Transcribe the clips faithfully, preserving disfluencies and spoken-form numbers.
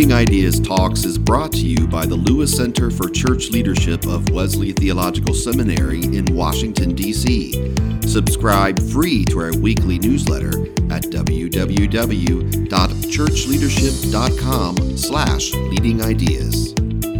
Leading Ideas Talks is brought to you by the Lewis Center for Church Leadership of Wesley Theological Seminary in Washington, D C Subscribe free to our weekly newsletter at w w w dot church leadership dot com slash leading ideas.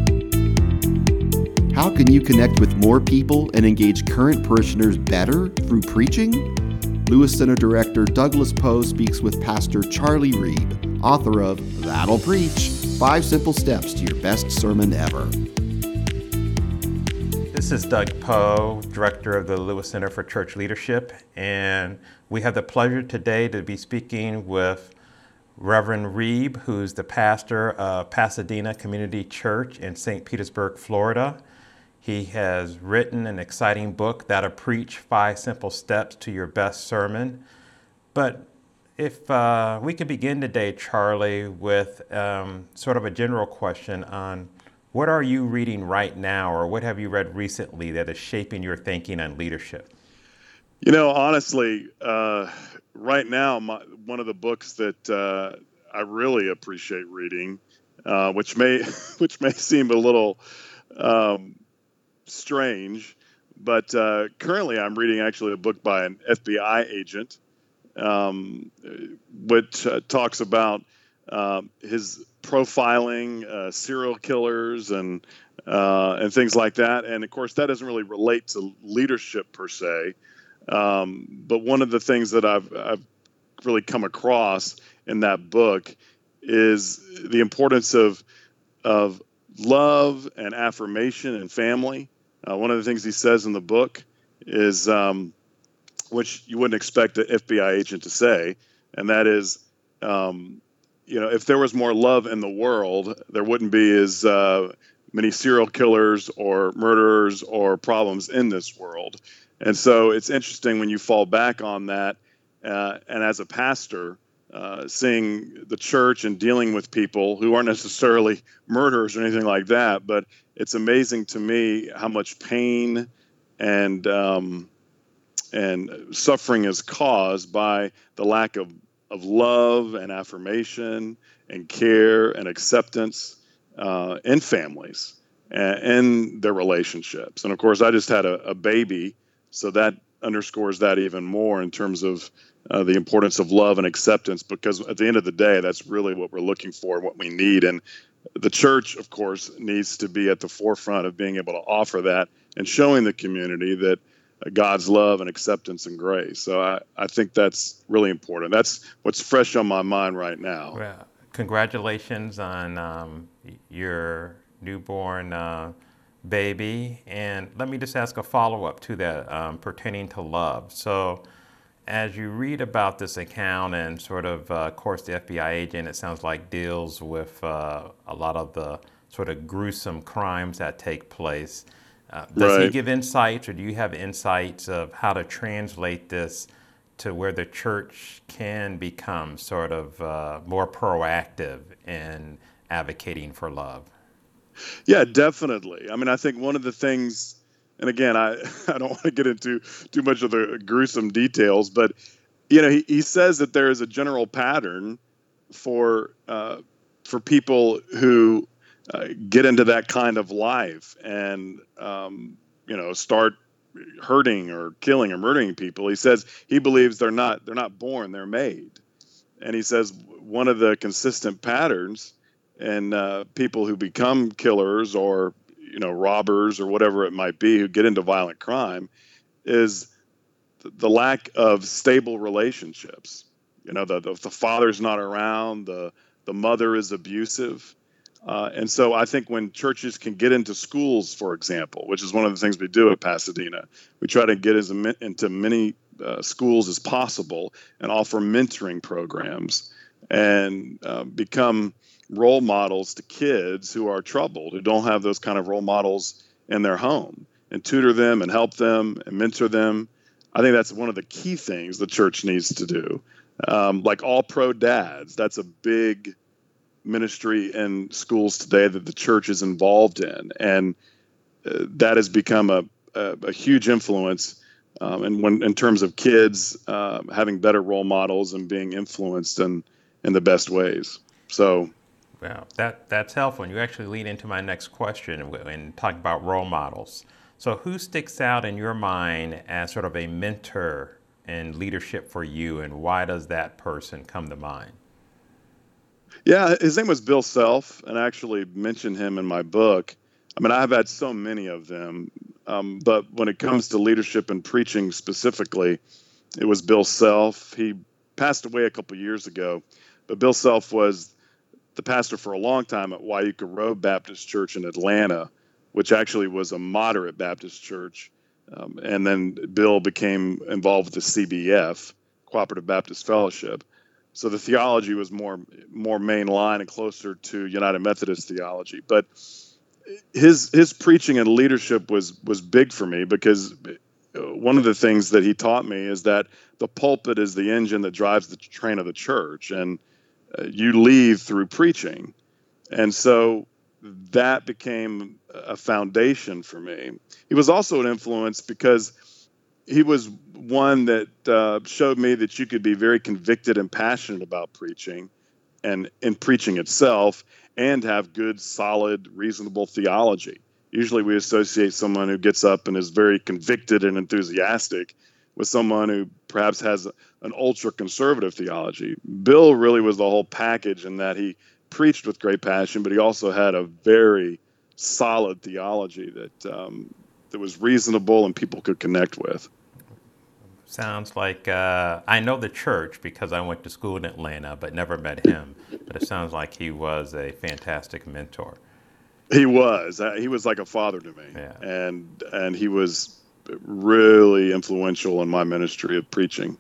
How can you connect with more people and engage current parishioners better through preaching? Lewis Center Director Douglas Poe speaks with Pastor Charlie Reeb, author of That'll Preach, Five Simple Steps to Your Best Sermon Ever. This is Doug Poe, Director of the Lewis Center for Church Leadership, and we have the pleasure today to be speaking with Reverend Reeb, who's the pastor of Pasadena Community Church in Saint Petersburg, Florida. He has written an exciting book, That'll Preach, Five Simple Steps to Your Best Sermon. But if uh, we could begin today, Charlie, with um, sort of a general question on what are you reading right now, or what have you read recently that is shaping your thinking on leadership? You know, honestly, uh, right now, my, one of the books that uh, I really appreciate reading, uh, which may which may seem a little um, strange, but uh, currently I'm reading actually a book by an F B I agent, um, which uh, talks about uh, his profiling uh, serial killers and uh, and things like that. And of course, that doesn't really relate to leadership per se. Um, but one of the things that I've I've really come across in that book is the importance of of love and affirmation and family. Uh, one of the things he says in the book is, um, which you wouldn't expect an F B I agent to say, and that is, um, you know, if there was more love in the world, there wouldn't be as uh, many serial killers or murderers or problems in this world. And so it's interesting when you fall back on that, uh, and as a pastor, uh, seeing the church and dealing with people who aren't necessarily murderers or anything like that, but it's amazing to me how much pain and um, and suffering is caused by the lack of, of love and affirmation and care and acceptance uh, in families and in their relationships. And of course, I just had a, a baby, so that underscores that even more in terms of uh, the importance of love and acceptance, because at the end of the day, that's really what we're looking for, what we need. And the church, of course, needs to be at the forefront of being able to offer that and showing the community that uh, God's love and acceptance and grace. So I, I think that's really important. That's what's fresh on my mind right now. Well, congratulations on um, your newborn uh, baby. And let me just ask a follow-up to that um, pertaining to love. So as you read about this account and sort of, uh, of course, the F B I agent, it sounds like deals with uh, a lot of the sort of gruesome crimes that take place. Uh, does right. he give insights, or do you have insights of how to translate this to where the church can become sort of uh, more proactive in advocating for love? Yeah, definitely. I mean, I think one of the things, and again, I, I don't want to get into too much of the gruesome details, but, you know, he, he says that there is a general pattern for uh, for people who uh, get into that kind of life and, um, you know, start hurting or killing or murdering people. He says he believes they're not they're not born, they're made. And he says one of the consistent patterns in uh, people who become killers or you know, robbers or whatever it might be who get into violent crime is the lack of stable relationships. You know, the, the, the father's not around, the, the mother is abusive. Uh, and so I think when churches can get into schools, for example, which is one of the things we do at Pasadena, we try to get as into many uh, schools as possible and offer mentoring programs and uh, become role models to kids who are troubled, who don't have those kind of role models in their home, and tutor them and help them and mentor them. I think that's one of the key things the church needs to do. Um, like All Pro Dads, that's a big ministry in schools today that the church is involved in. And uh, that has become a, a, a huge influence um, and when in terms of kids uh, having better role models and being influenced in, in the best ways. So Well, that, that's helpful. And you actually lead into my next question and talk about role models. So who sticks out in your mind as sort of a mentor in leadership for you, and why does that person come to mind? Yeah, his name was Bill Self, and I actually mentioned him in my book. I mean, I've had so many of them, um, but when it comes to leadership and preaching specifically, it was Bill Self. He passed away a couple years ago, but Bill Self was the pastor for a long time at Wyuka Road Baptist Church in Atlanta, which actually was a moderate Baptist church. Um, and then Bill became involved with the C B F, Cooperative Baptist Fellowship. So the theology was more more mainline and closer to United Methodist theology. But his his preaching and leadership was was big for me, because one of the things that he taught me is that the pulpit is the engine that drives the train of the church, and uh, you lead through preaching. And so that became a foundation for me. He was also an influence because he was one that uh, showed me that you could be very convicted and passionate about preaching and in preaching itself, and have good, solid, reasonable theology. Usually we associate someone who gets up and is very convicted and enthusiastic with someone who perhaps has an ultra-conservative theology. Bill really was the whole package in that he preached with great passion, but he also had a very solid theology that um, that was reasonable and people could connect with. Sounds like, uh, I know the church because I went to school in Atlanta, but never met him. But it sounds like he was a fantastic mentor. He was. Uh, he was like a father to me. Yeah. And and he was really influential in my ministry of preaching.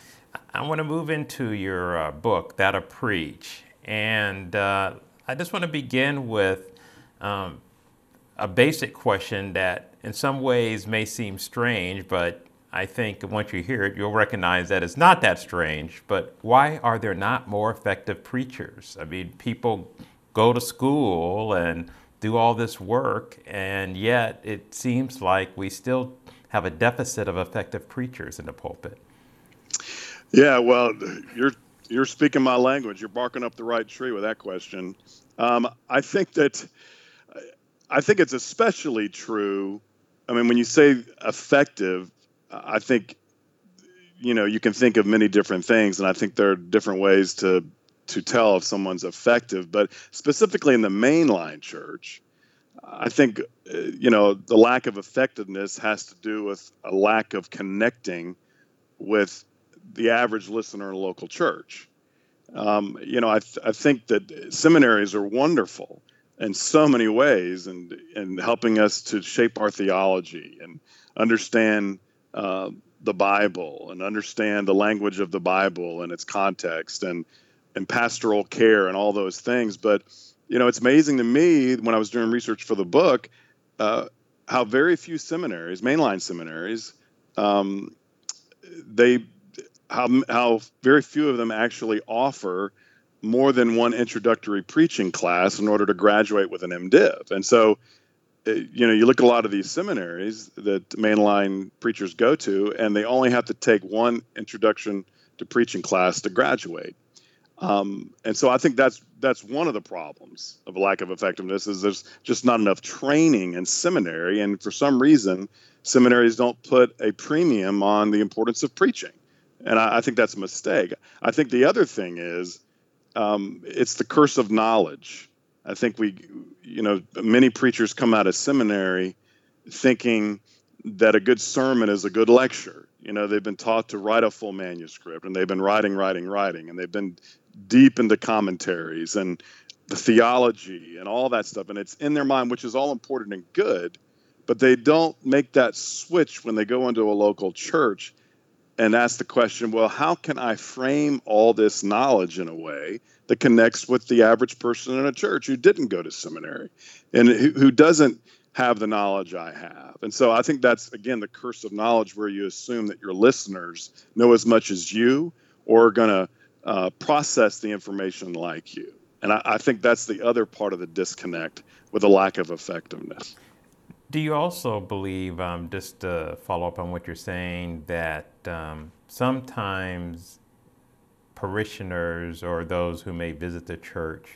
I want to move into your uh, book, That of Preach. And uh, I just want to begin with um, a basic question that in some ways may seem strange, but I think once you hear it, you'll recognize that it's not that strange. But why are there not more effective preachers? I mean, people go to school and do all this work, and yet it seems like we still have a deficit of effective preachers in the pulpit. Yeah, well, you're you're speaking my language. You're barking up the right tree with that question. Um, I think that I think it's especially true. I mean, when you say effective, I think, you know, you can think of many different things, and I think there are different ways to to tell if someone's effective. But specifically in the mainline church, I think, uh, you know, the lack of effectiveness has to do with a lack of connecting with the average listener in a local church. Um, you know, I, th- I think that seminaries are wonderful in so many ways, and and helping us to shape our theology and understand uh, the Bible and understand the language of the Bible and its context, and and pastoral care and all those things. But, you know, it's amazing to me when I was doing research for the book, uh, how very few seminaries, mainline seminaries, um, they how how very few of them actually offer more than one introductory preaching class in order to graduate with an MDiv. And so, you know, you look at a lot of these seminaries that mainline preachers go to, and they only have to take one introduction to preaching class to graduate. Um, and so I think that's that's one of the problems of a lack of effectiveness, is there's just not enough training in seminary. And for some reason, seminaries don't put a premium on the importance of preaching. And I, I think that's a mistake. I think the other thing is um, it's the curse of knowledge. I think we, you know, many preachers come out of seminary thinking that a good sermon is a good lecture. You know, they've been taught to write a full manuscript, and they've been writing, writing, writing, and they've been deep into commentaries and the theology and all that stuff. And it's in their mind, which is all important and good, but they don't make that switch when they go into a local church and ask the question, well, how can I frame all this knowledge in a way that connects with the average person in a church who didn't go to seminary and who, who doesn't have the knowledge I have? And so I think that's, again, the curse of knowledge, where you assume that your listeners know as much as you or are going to uh, process the information like you. And I, I think that's the other part of the disconnect with a lack of effectiveness. Do you also believe, um, just to follow up on what you're saying, that um, sometimes parishioners or those who may visit the church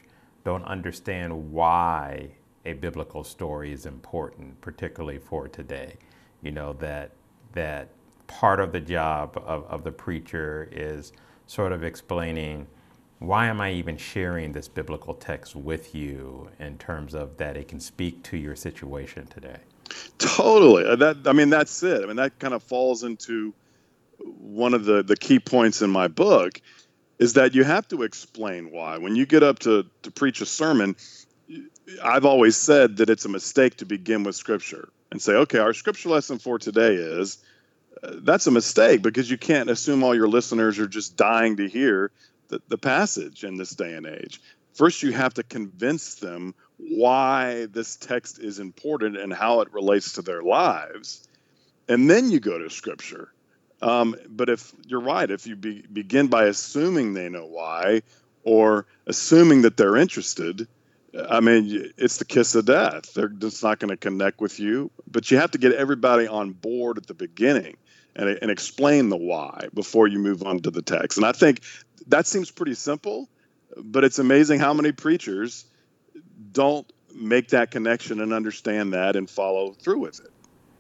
don't understand why a biblical story is important, particularly for today. You know, that that part of the job of, of the preacher is sort of explaining, why am I even sharing this biblical text with you, in terms of that it can speak to your situation today? Totally. That I mean, that's it. I mean, that kind of falls into one of the, the key points in my book, is that you have to explain why. When you get up to, to preach a sermon, I've always said that it's a mistake to begin with Scripture and say, okay, our Scripture lesson for today is, uh, that's a mistake, because you can't assume all your listeners are just dying to hear the, the passage in this day and age. First, you have to convince them why this text is important and how it relates to their lives. And then you go to Scripture. Um, but if you're right, if you be, begin by assuming they know why, or assuming that they're interested, I mean, it's the kiss of death. They're just not going to connect with you. But you have to get everybody on board at the beginning and, and explain the why before you move on to the text. And I think that seems pretty simple, but it's amazing how many preachers don't make that connection and understand that and follow through with it.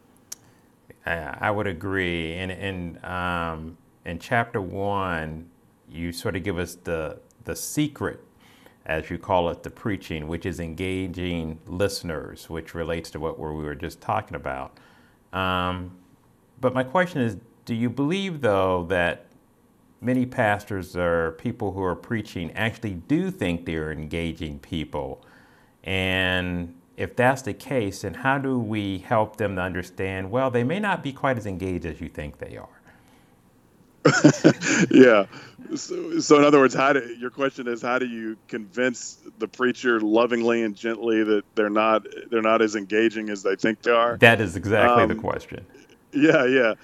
I would agree. And in, um, in chapter one, you sort of give us the the secret, as you call it, the preaching, which is engaging listeners, which relates to what we were just talking about. Um, but my question is, do you believe, though, that many pastors or people who are preaching actually do think they're engaging people? And if that's the case, then how do we help them to understand, well, they may not be quite as engaged as you think they are? Yeah. So, so in other words, how do, your question is, how do you convince the preacher lovingly and gently that they're not they're not as engaging as they think they are? That is exactly um, the question. Yeah, yeah.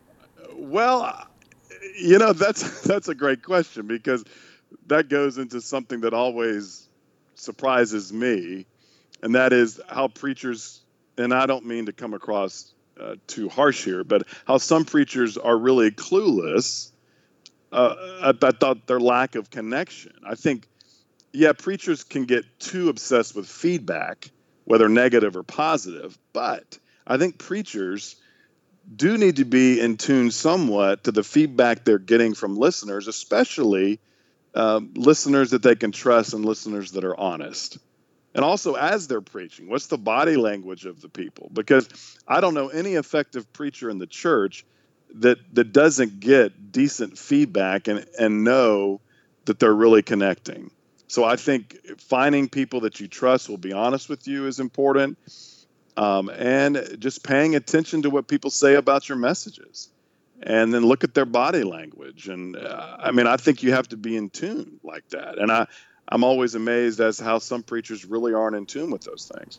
Well, you know, that's that's a great question, because that goes into something that always surprises me, and that is how preachers, and I don't mean to come across uh, too harsh here, but how some preachers are really clueless uh, about their lack of connection. I think, yeah, preachers can get too obsessed with feedback, whether negative or positive, but I think preachers do need to be in tune somewhat to the feedback they're getting from listeners, especially um, listeners that they can trust and listeners that are honest. And also, as they're preaching, what's the body language of the people? Because I don't know any effective preacher in the church that that doesn't get decent feedback and, and know that they're really connecting. So I think finding people that you trust will be honest with you is important. Um, and just paying attention to what people say about your messages. And then look at their body language. And uh, I mean, I think you have to be in tune like that. And I, I'm always amazed as to how some preachers really aren't in tune with those things.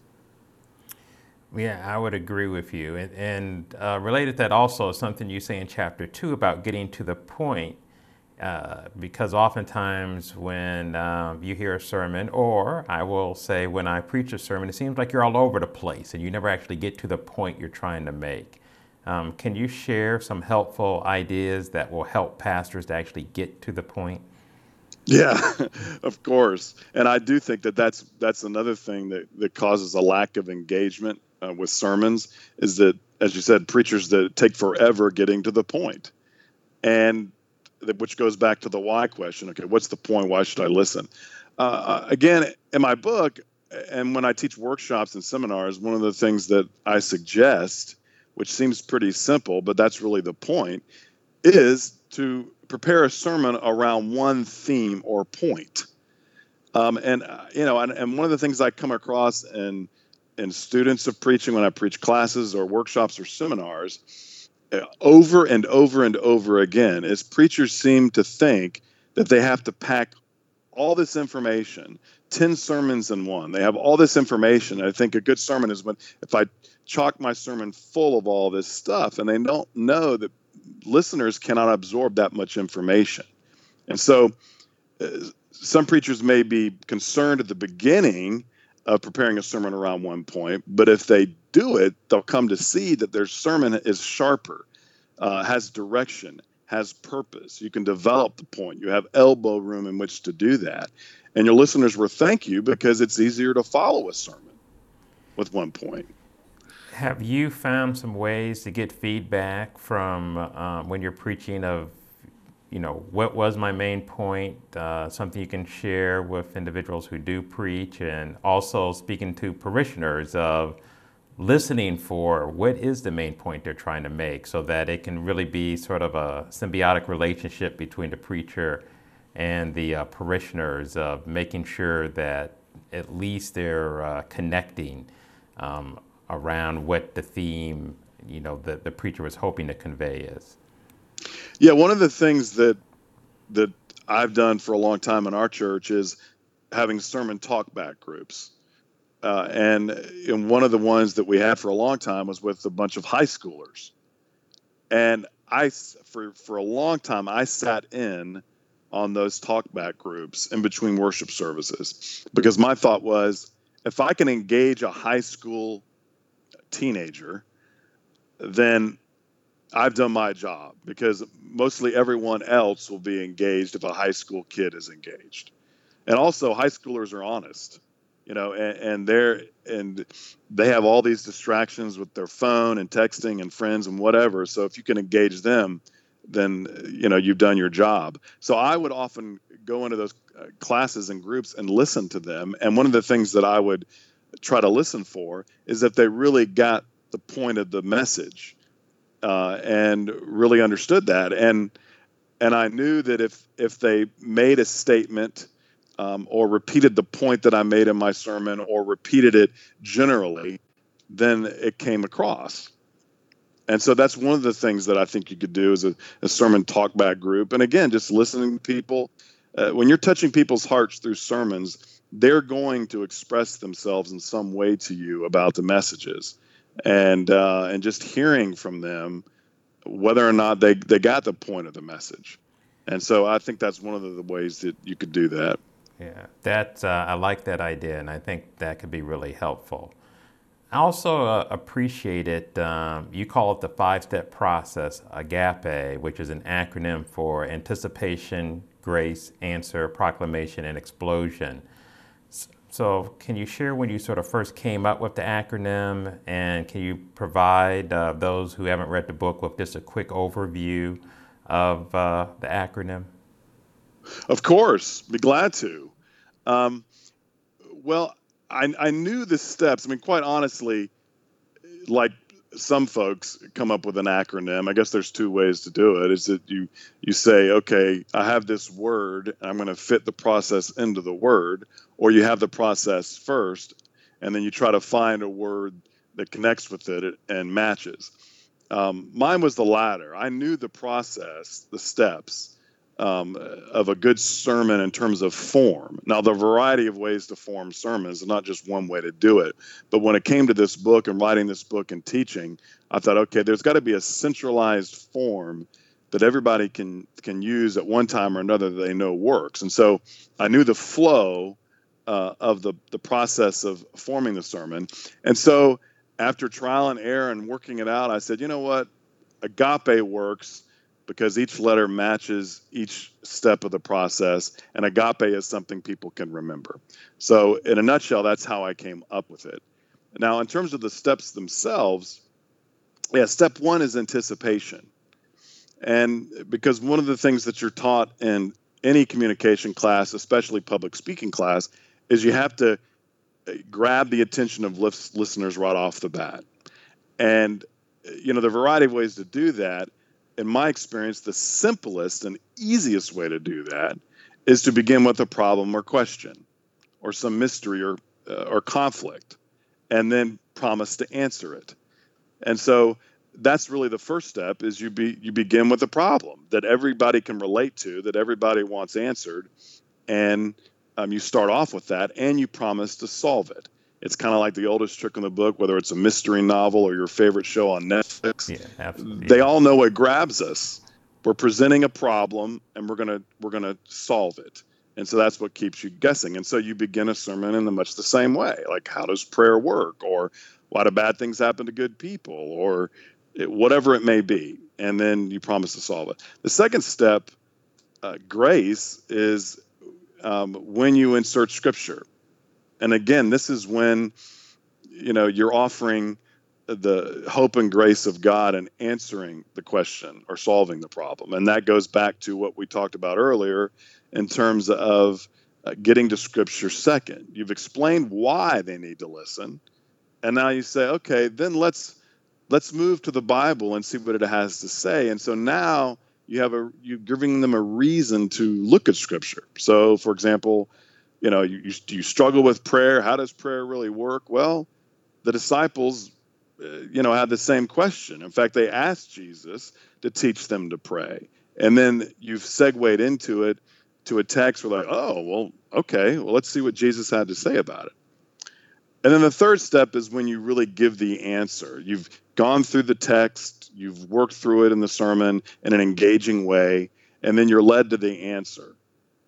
Yeah, I would agree with you. And, and uh, related to that also is something you say in chapter two about getting to the point. Uh, because oftentimes when um, you hear a sermon, or I will say when I preach a sermon, it seems like you're all over the place and you never actually get to the point you're trying to make. Um, can you share some helpful ideas that will help pastors to actually get to the point? Yeah, of course. And I do think that that's, that's another thing that, that causes a lack of engagement uh, with sermons, is that, as you said, preachers that take forever getting to the point. And which goes back to the why question. Okay, what's the point? Why should I listen? Uh, again, in my book, and when I teach workshops and seminars, one of the things that I suggest, which seems pretty simple, but that's really the point, is to prepare a sermon around one theme or point. Um, and, uh, you know, and, and one of the things I come across in, in students of preaching when I preach classes or workshops or seminars over and over and over again is preachers seem to think that they have to pack all this information, ten sermons in one. They have all this information. I think a good sermon is when if I chock my sermon full of all this stuff, and they don't know that listeners cannot absorb that much information. And so uh, some preachers may be concerned at the beginning of preparing a sermon around one point, but if they do it, they'll come to see that their sermon is sharper, uh, has direction, has purpose. You can develop the point. You have elbow room in which to do that. And your listeners will thank you because it's easier to follow a sermon with one point. Have you found some ways to get feedback from um, when you're preaching of, you know, what was my main point, uh, something you can share with individuals who do preach, and also speaking to parishioners of listening for what is the main point they're trying to make, so that it can really be sort of a symbiotic relationship between the preacher and the uh, parishioners, of making sure that at least they're uh, connecting um, around what the theme, you know, the, the preacher was hoping to convey is. Yeah, one of the things that that I've done for a long time in our church is having sermon talkback groups. Uh, and, and one of the ones that we had for a long time was with a bunch of high schoolers. And I, for, for a long time, I sat in on those talkback groups in between worship services, because my thought was, if I can engage a high school teenager, then I've done my job, because mostly everyone else will be engaged if a high school kid is engaged. And also, high schoolers are honest, you know, and, and they're and they have all these distractions with their phone and texting and friends and whatever. So if you can engage them, then, you know, you've done your job. So I would often go into those classes and groups and listen to them. And one of the things that I would try to listen for is that they really got the point of the message uh, and really understood that. And and I knew that if if they made a statement um, or repeated the point that I made in my sermon, or repeated it generally, then it came across. And so that's one of the things that I think you could do as a, a sermon talkback group. And again, just listening to people. Uh, when you're touching people's hearts through sermons, they're going to express themselves in some way to you about the messages, and uh, and just hearing from them whether or not they, they got the point of the message. And so I think that's one of the ways that you could do that. Yeah, that uh, I like that idea, and I think that could be really helpful. I also uh, appreciate it. Um, you call it the five-step process, AGAPE, which is an acronym for anticipation, grace, answer, proclamation, and explosion. So can you share when you sort of first came up with the acronym, and can you provide uh, those who haven't read the book with just a quick overview of uh, the acronym? Of course, be glad to. Um, well, I, I knew the steps. I mean, quite honestly, like some folks come up with an acronym. I guess there's two ways to do it. Is that you you say, okay, I have this word, and I'm going to fit the process into the word, or you have the process first, and then you try to find a word that connects with it and matches. Um, mine was the latter. I knew the process, the steps um, of a good sermon in terms of form. Now, the variety of ways to form sermons is not just one way to do it. But when it came to this book and writing this book and teaching, I thought, okay, there's got to be a centralized form that everybody can can use at one time or another that they know works. And so I knew the flow uh, of the, the process of forming the sermon. And so after trial and error and working it out, I said, you know what? AGAPE works because each letter matches each step of the process, and AGAPE is something people can remember. So in a nutshell, that's how I came up with it. Now, in terms of the steps themselves, yeah, step one is anticipation. And because one of the things that you're taught in any communication class, especially public speaking class, is you have to grab the attention of listeners right off the bat. And, you know, the variety of ways to do that, in my experience, the simplest and easiest way to do that is to begin with a problem or question or some mystery or uh, or conflict, and then promise to answer it. And so that's really the first step, is you be you begin with a problem that everybody can relate to, that everybody wants answered, and um, you start off with that, and you promise to solve it. It's kind of like the oldest trick in the book, whether it's a mystery novel or your favorite show on Netflix. Yeah, absolutely. They all know what grabs us. We're presenting a problem, and we're gonna we're gonna solve it. And so that's what keeps you guessing. And so you begin a sermon in the much the same way, like, how does prayer work, or why do bad things happen to good people, or it, whatever it may be, and then you promise to solve it. The second step, uh, grace, is um, when you insert scripture. And again, this is when, you know, you're offering the hope and grace of God and answering the question or solving the problem. And that goes back to what we talked about earlier in terms of uh, getting to scripture second. You've explained why they need to listen. And now you say, okay, then let's let's move to the Bible and see what it has to say. And so now you have a you're giving them a reason to look at scripture. So, for example, you know, you, you, you struggle with prayer. How does prayer really work? Well, the disciples, uh, you know, had the same question. In fact, they asked Jesus to teach them to pray. And then you've segued into it to a text where like, oh, well, okay, well, let's see what Jesus had to say about it. And then the third step is when you really give the answer. You've gone through the text, you've worked through it in the sermon in an engaging way, and then you're led to the answer.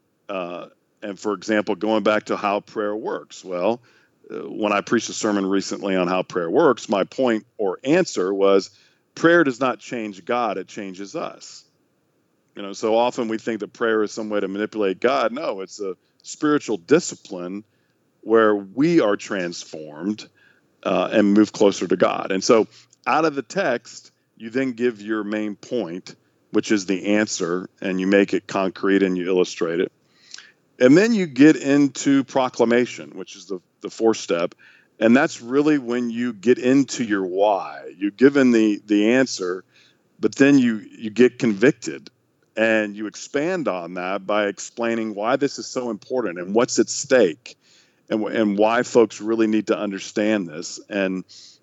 Uh, and for example, going back to how prayer works. Well, uh, when I preached a sermon recently on how prayer works, my point or answer was prayer does not change God, it changes us. You know, so often we think that prayer is some way to manipulate God. No, it's a spiritual discipline where we are transformed uh, and move closer to God. And so out of the text, you then give your main point, which is the answer, and you make it concrete and you illustrate it. And then you get into proclamation, which is the, the fourth step. And that's really when you get into your why. You've given the, the answer, but then you, you get convicted. And you expand on that by explaining why this is so important and what's at stake. And, and why folks really need to understand this, and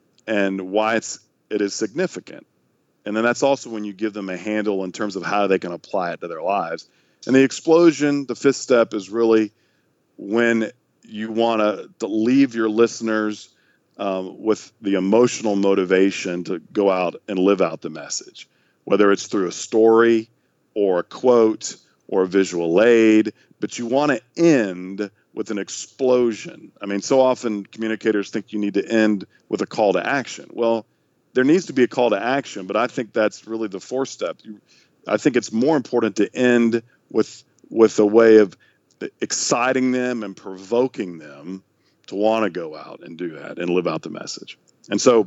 and why it's it is significant. And then that's also when you give them a handle in terms of how they can apply it to their lives. And the explosion, the fifth step, is really when you want to leave your listeners um, with the emotional motivation to go out and live out the message, whether it's through a story or a quote or a visual aid, but you want to end with an explosion. I mean, so often communicators think you need to end with a call to action. Well, there needs to be a call to action, but I think that's really the fourth step. You, I think it's more important to end with with a way of exciting them and provoking them to want to go out and do that and live out the message. And so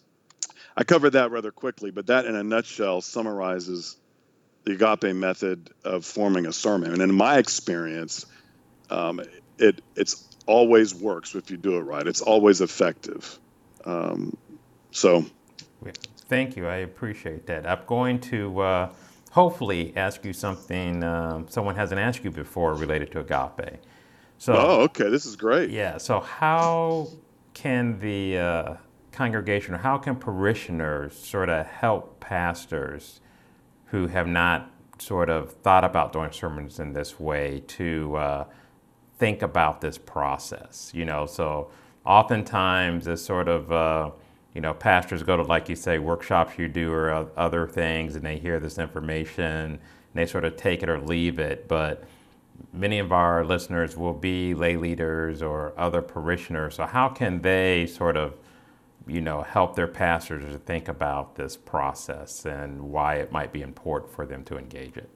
I covered that rather quickly, but that in a nutshell summarizes the agape method of forming a sermon. And in my experience, um, it it's always works if you do it right. It's always effective. Um, so, thank you. I appreciate that. I'm going to uh, hopefully ask you something um, someone hasn't asked you before related to agape. So, oh, okay. This is great. Yeah. So, how can the uh, congregation, or how can parishioners sort of help pastors who have not sort of thought about doing sermons in this way to uh, think about this process? You know, so oftentimes it's sort of, uh, you know, pastors go to, like you say, workshops you do or other things, and they hear this information and they sort of take it or leave it. But many of our listeners will be lay leaders or other parishioners. So how can they sort of, you know, help their pastors to think about this process and why it might be important for them to engage it?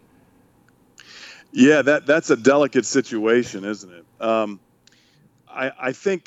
Yeah, that that's a delicate situation, isn't it? Um, I, I think,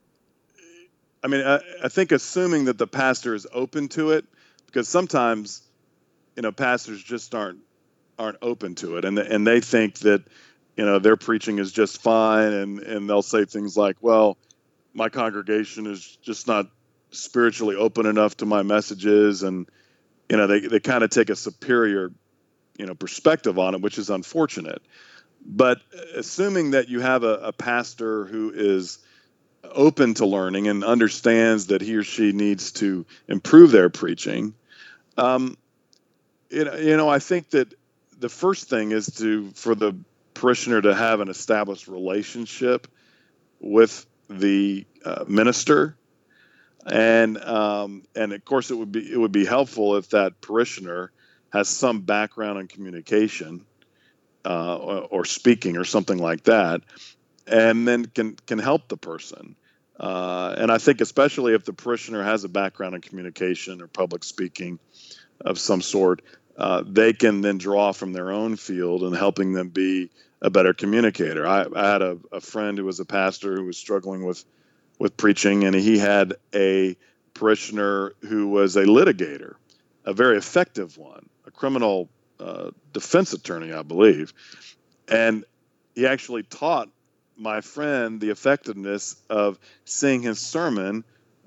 I mean, I, I think assuming that the pastor is open to it, because sometimes, you know, pastors just aren't aren't open to it, and and they think that, you know, their preaching is just fine, and and they'll say things like, well, my congregation is just not spiritually open enough to my messages, and you know, they they kind of take a superior, you know, perspective on it, which is unfortunate. But assuming that you have a, a pastor who is open to learning and understands that he or she needs to improve their preaching, um, you know, you know, I think that the first thing is to for the parishioner to have an established relationship with the uh, minister. And um, and of course, it would be it would be helpful if that parishioner has some background in communication uh, or, or speaking or something like that, and then can can help the person. Uh, and I think especially if the parishioner has a background in communication or public speaking of some sort, uh, they can then draw from their own field and helping them be a better communicator. I, I had a, a friend who was a pastor who was struggling with, with preaching, and he had a parishioner who was a litigator, a very effective one, a criminal uh, defense attorney, I believe. And he actually taught my friend the effectiveness of seeing his sermon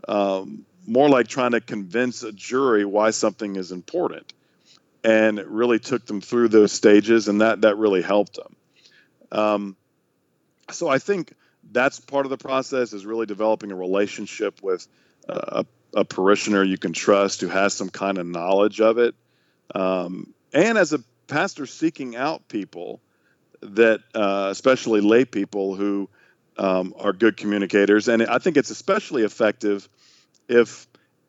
um, more like trying to convince a jury why something is important. And it really took them through those stages, and that, that really helped them. Um, so I think that's part of the process, is really developing a relationship with uh, a, a parishioner you can trust who has some kind of knowledge of it. Um, and as a pastor, seeking out people that, uh, especially lay people who um, are good communicators. And I think it's especially effective if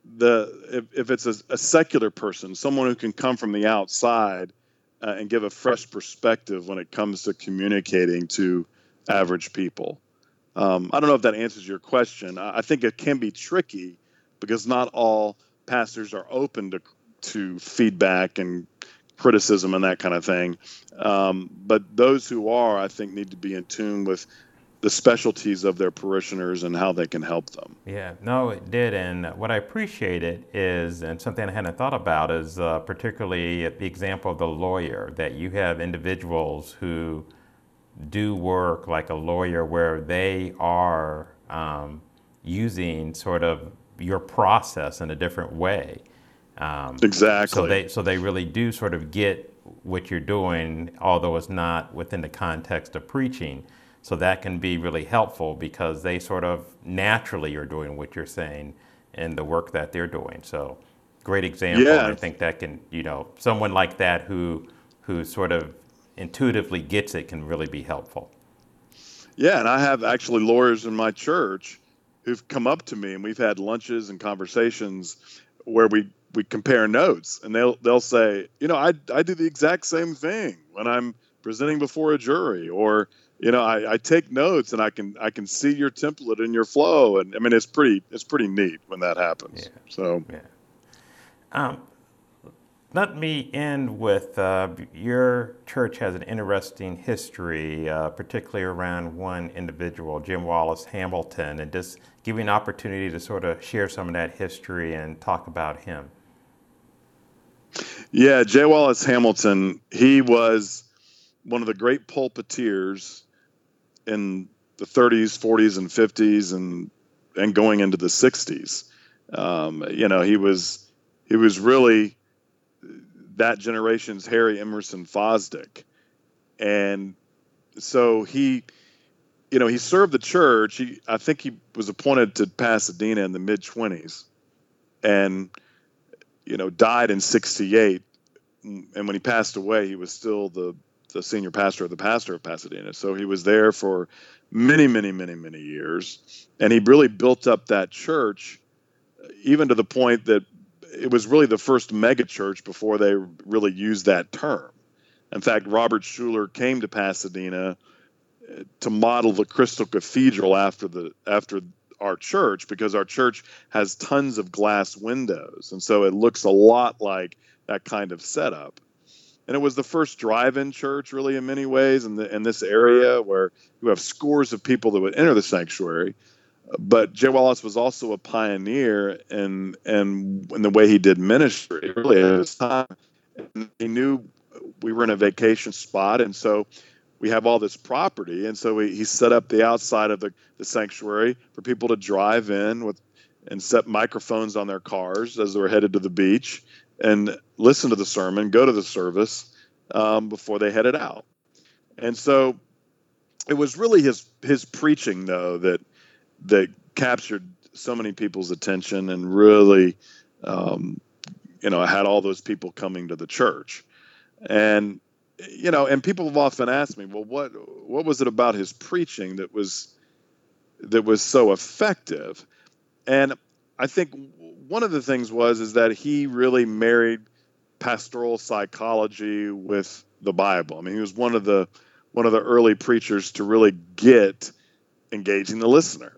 the if, if it's a, a secular person, someone who can come from the outside uh, and give a fresh perspective when it comes to communicating to average people. Um, I don't know if that answers your question. I, I think it can be tricky because not all pastors are open to to feedback and criticism and that kind of thing. Um, but those who are, I think, need to be in tune with the specialties of their parishioners and how they can help them. Yeah, no, it did. And what I appreciated is, and something I hadn't thought about, is uh, particularly the example of the lawyer, that you have individuals who do work like a lawyer where they are um, using sort of your process in a different way. Um, exactly. So they so they really do sort of get what you're doing, although it's not within the context of preaching. So that can be really helpful because they sort of naturally are doing what you're saying in the work that they're doing. So great example. Yeah. I think that can, you know, someone like that who who sort of intuitively gets it can really be helpful. Yeah, and I have actually lawyers in my church who've come up to me, and we've had lunches and conversations where we we compare notes, and they'll they'll say, you know, I I do the exact same thing when I'm presenting before a jury, or you know, I, I take notes and I can I can see your template and your flow, and I mean it's pretty it's pretty neat when that happens. Yeah. So, yeah. Um, let me end with uh, your church has an interesting history, uh, particularly around one individual, Jim Wallace Hamilton, and just give you an opportunity to sort of share some of that history and talk about him. Yeah, J. Wallace Hamilton, he was one of the great pulpiteers in the thirties, forties, and fifties, and and going into the sixties. Um, you know, he was he was really that generation's Harry Emerson Fosdick, and so he, you know, he served the church. He, I think, he was appointed to Pasadena in the mid twenties, and you know, died in sixty-eight. And when he passed away, he was still the the senior pastor of the pastor of Pasadena. So he was there for many, many, many, many years. And he really built up that church, even to the point that it was really the first mega church before they really used that term. In fact, Robert Schuller came to Pasadena to model the Crystal Cathedral after the after our church, because our church has tons of glass windows. And so it looks a lot like that kind of setup. And it was the first drive-in church, really, in many ways, in, the, in this area where you have scores of people that would enter the sanctuary. But J. Wallace was also a pioneer in, in, in the way he did ministry, really, at his time. And he knew we were in a vacation spot, and so we have all this property. And so he, he set up the outside of the, the sanctuary for people to drive in with and set microphones on their cars as they were headed to the beach, and listen to the sermon, go to the service um, before they headed out. And so it was really his his preaching, though, that that captured so many people's attention and really, um, you know, had all those people coming to the church. And, you know, and people have often asked me, well, what what was it about his preaching that was that was so effective? And I think one of the things was is that he really married pastoral psychology with the Bible. I mean, he was one of the one of the early preachers to really get engaging the listener.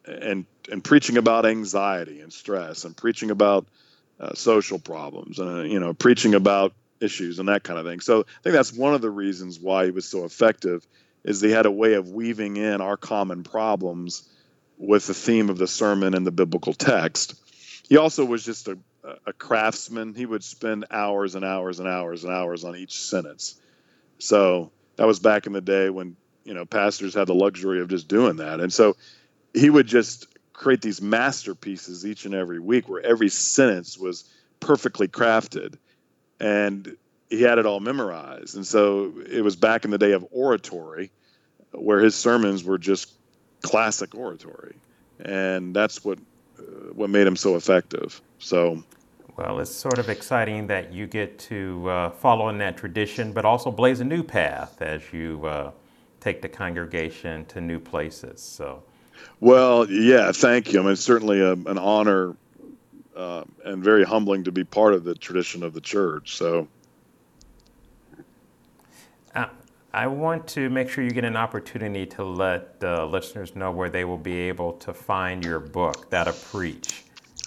and and preaching about anxiety and stress, and preaching about uh, social problems, and uh, you know, preaching about issues and that kind of thing. So I think that's one of the reasons why he was so effective, is he had a way of weaving in our common problems with the theme of the sermon and the biblical text. He also was just a, a craftsman. He would spend hours and hours and hours and hours on each sentence. So that was back in the day when, you know, pastors had the luxury of just doing that. And so he would just create these masterpieces each and every week where every sentence was perfectly crafted, and he had it all memorized. And so it was back in the day of oratory, where his sermons were just classic oratory. And that's what uh, what made him so effective. So, well, it's sort of exciting that you get to uh, follow in that tradition, but also blaze a new path as you uh, take the congregation to new places. So, well, yeah, thank you. I mean, it's certainly a, an honor uh, and very humbling to be part of the tradition of the church. So, uh, I want to make sure you get an opportunity to let uh, listeners know where they will be able to find your book, That'll Preach.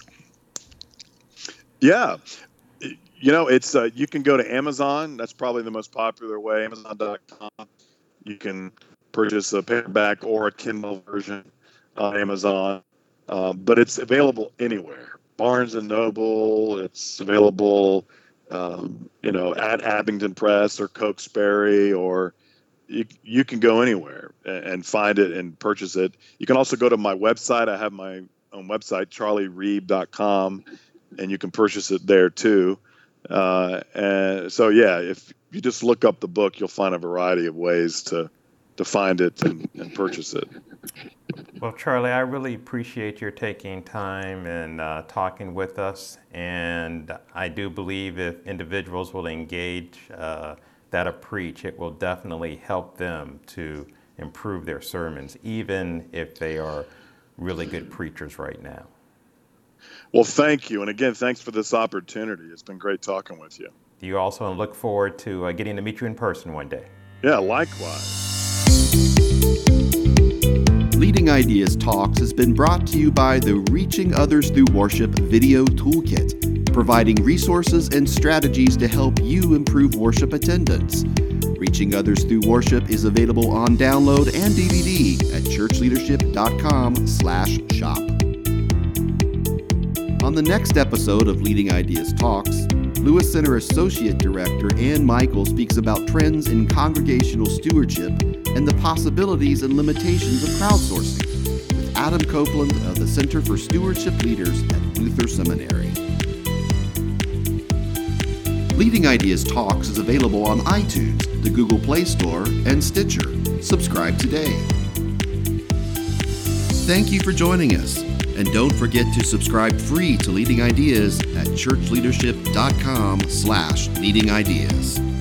Yeah. You know, it's uh, you can go to Amazon. That's probably the most popular way, amazon dot com. You can purchase a paperback or a Kindle version on Amazon, um, but it's available anywhere. Barnes and Noble, it's available, um, you know, at Abingdon Press or Cokesbury, or you you can go anywhere and, and find it and purchase it. You can also go to my website. I have my own website, charlie reeb dot com, and you can purchase it there too. Uh, and so, yeah, if you just look up the book, you'll find a variety of ways to to find it and, and purchase it. Well, Charlie, I really appreciate your taking time and uh, talking with us. And I do believe if individuals will engage uh, That'll Preach, it will definitely help them to improve their sermons, even if they are really good preachers right now. Well, thank you. And again, thanks for this opportunity. It's been great talking with you. Do you also look forward to uh, getting to meet you in person one day? Yeah, likewise. Leading Ideas Talks has been brought to you by the Reaching Others Through Worship Video Toolkit, providing resources and strategies to help you improve worship attendance. Reaching Others Through Worship is available on download and D V D at churchleadership.com slash shop. On the next episode of Leading Ideas Talks, Lewis Center Associate Director Ann Michael speaks about trends in congregational stewardship and the possibilities and limitations of crowdsourcing with Adam Copeland of the Center for Stewardship Leaders at Luther Seminary. Leading Ideas Talks is available on iTunes, the Google Play Store, and Stitcher. Subscribe today. Thank you for joining us. And don't forget to subscribe free to Leading Ideas at churchleadership.com slash leading ideas.